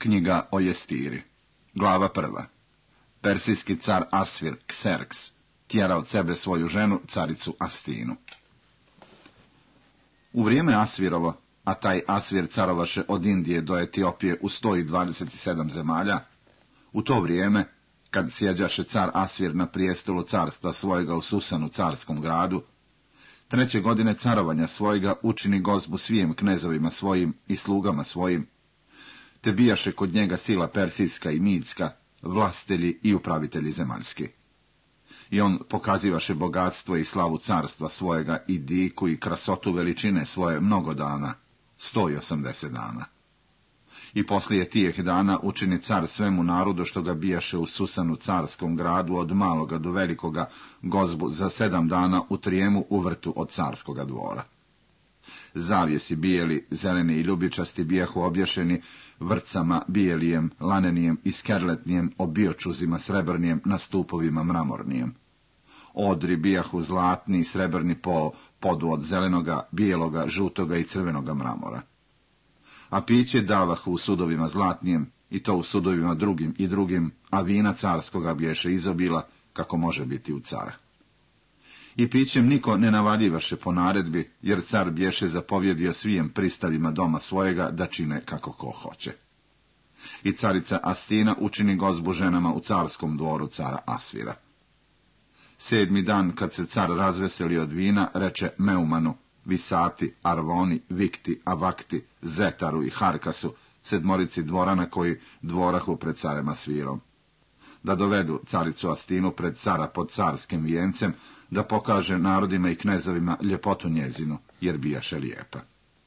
Knjiga o Jestiri. Glava 1. Persijski car Asvir Kserks tjera od sebe svoju ženu, caricu Astinu. U vrijeme Asvirovo, a taj Asvir carovaše od Indije do Etiopije u 127 zemalja, u to vrijeme, kad sjeđaše car Asvir na prijestolu carstva svojega u Susanu carskom gradu, 3. godine carovanja svojega učini gozbu svijem knezovima svojim i slugama svojim, te bijaše kod njega sila persijska i midska, vlastitelji i upravitelji zemaljski. I on pokazivaše bogatstvo i slavu carstva svojega i diku i krasotu veličine svoje mnogo dana, 180 dana. I poslije tijeh dana učini car svemu narodu što ga bijaše u Susanu carskom gradu od maloga do velikoga gozbu za 7 dana u trijemu u vrtu od carskoga dvora. Zavjesi bijeli, zeleni i ljubičasti bijahu obješeni vrcama bijelijem, lanenijem i skerletnijem obiočuzima srebrnijem na stupovima mramornijem. Odri bijahu zlatni i srebrni po podu od zelenoga, bijeloga, žutoga i crvenoga mramora. A piće davahu u sudovima zlatnijem, i to u sudovima drugim, a vina carskoga bješe izobila, kako može biti u cara. I pićem niko ne navaljivaše po naredbi, jer car bješe zapovjedio svijem pristavima doma svojega da čine kako ko hoće. I carica Astina učini gozbu ženama u carskom dvoru cara Asvira. 7. dan, kad se car razveseli od vina, reče Meumanu, Visati, Arvoni, Vikti, Avakti, Zetaru i Harkasu, 7 dvorana koji dvorahu pred carem Asvirom, da dovedu caricu Astinu pred cara pod carskim vijencem, da pokaže narodima i knezovima ljepotu njezinu, jer bijaše lijepa.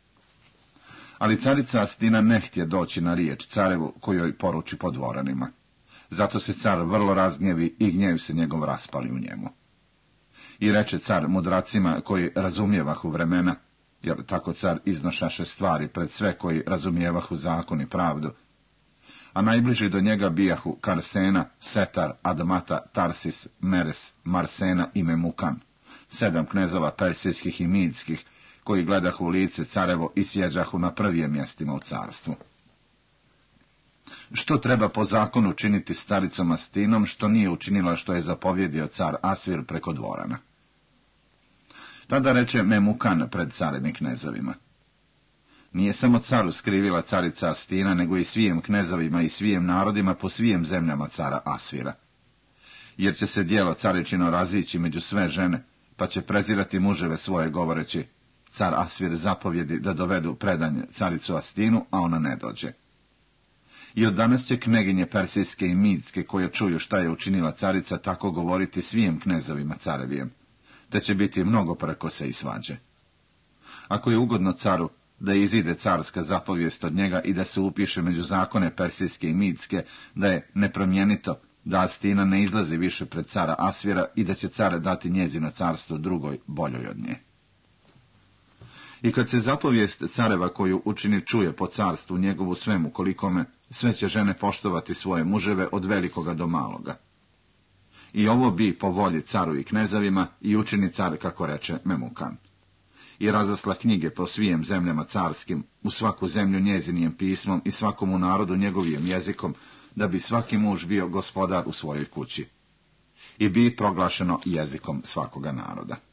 Ali carica Astina ne htje doći na riječ carevu kojoj poruči po dvoranima. Zato se car vrlo razgnjevi i gnjev se njegov raspali u njemu. I reče car mudracima koji razumijevahu vremena, jer tako car iznošaše stvari pred sve koji razumijevahu zakon i pravdu, a najbliži do njega bijahu Karsena, Setar, Admata, Tarsis, Meres, Marsena i Memukan, 7 knezova persijskih i midskih, koji gledahu u lice carevo i sjeđahu na prvije mjestima u carstvu. Što treba po zakonu činiti s caricom Astinom, što nije učinila što je zapovjedio car Asvir preko dvorana? Tada reče Memukan pred carem i knezovima: Nije samo caru skrivila carica Astina, nego i svijem knezovima i svijem narodima po svijem zemljama cara Asvira. Jer će se djelo caričino razići među sve žene, pa će prezirati muževe svoje govoreći: car Asvir zapovjedi da dovedu predanje caricu Astinu, a ona ne dođe. I od danas će kneginje persijske i midske, koje čuju šta je učinila carica, tako govoriti svijem knezovima carevijem, te će biti mnogo prkose i svađe. Ako je ugodno caru da izide carska zapovijest od njega i da se upiše među zakone persijske i midske, da je nepromjenito, da Astina ne izlazi više pred cara Asvira i da će car dati njezino carstvo drugoj, boljoj od nje. I kad se zapovijest careva koju učini čuje po carstvu njegovu svemu kolikome, sve će žene poštovati svoje muževe od velikoga do maloga. I ovo bi po volji caru i knezovima i učini car kako reče Memukan. I razasla knjige po svijem zemljama carskim, u svaku zemlju njezinijem pismom i svakomu narodu njegovijim jezikom, da bi svaki muž bio gospodar u svojoj kući. I bi proglašeno jezikom svakoga naroda.